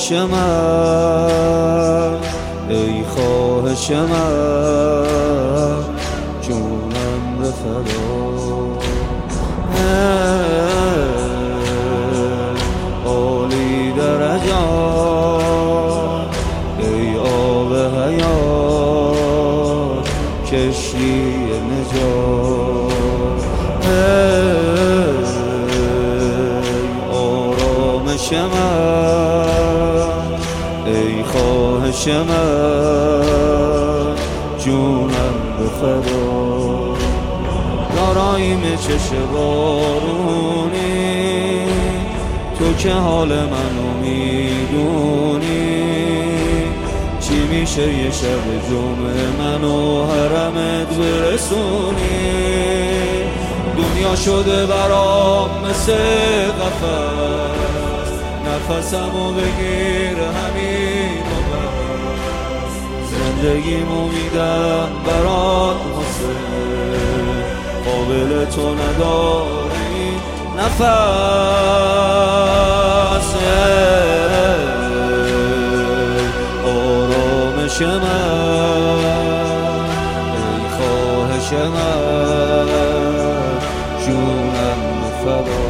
خواهش من، ای خواهش من، جونم به فدا. عالی درجات ای آب حیات، کشتی نجات، آرامش من، ای خواهش من، جونم به فدا. داراییم چشم بارونی، تو که حال منو میدونی، چی میشه یه شب جمعه منو حرمت برسونی. دنیا شده برام مثل قفس، نفسمو بگیر همین و بس، زندگیمو میدم برات حسین، قابل تو نداری نفس. آرامش من، ای خواهش من، جونم فدا.